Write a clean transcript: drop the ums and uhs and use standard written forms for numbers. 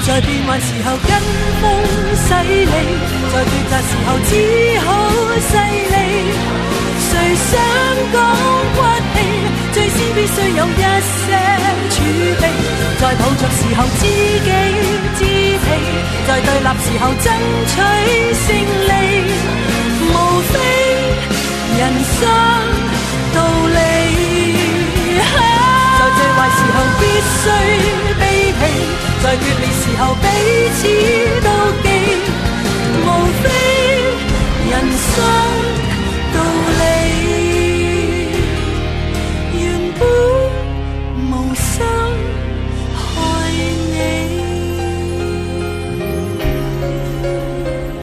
在變幻時候跟風洗禮，在抉擇時候只好勢利。誰想講骨氣，最先必須有一些儲備。在抱着時候知己知彼，在對立時候爭取勝利。無非人生道理。在最壞時候必須卑鄙，在決裂時候彼此妒忌。